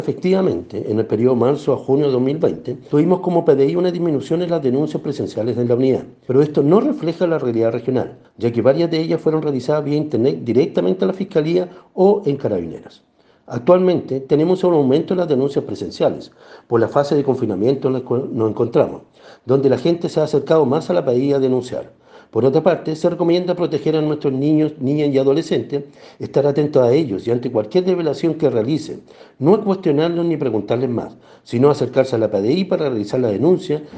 Efectivamente, en el periodo marzo a junio de 2020, tuvimos como PDI una disminución en las denuncias presenciales en la unidad, pero esto no refleja la realidad regional, ya que varias de ellas fueron realizadas vía internet directamente a la Fiscalía o en Carabineros. Actualmente tenemos un aumento en las denuncias presenciales por la fase de confinamiento en la que nos encontramos, donde la gente se ha acercado más a la PDI a denunciar. Por otra parte, se recomienda proteger a nuestros niños, niñas y adolescentes, estar atentos a ellos y ante cualquier revelación que realicen, no cuestionarlos ni preguntarles más, sino acercarse a la PDI para realizar la denuncia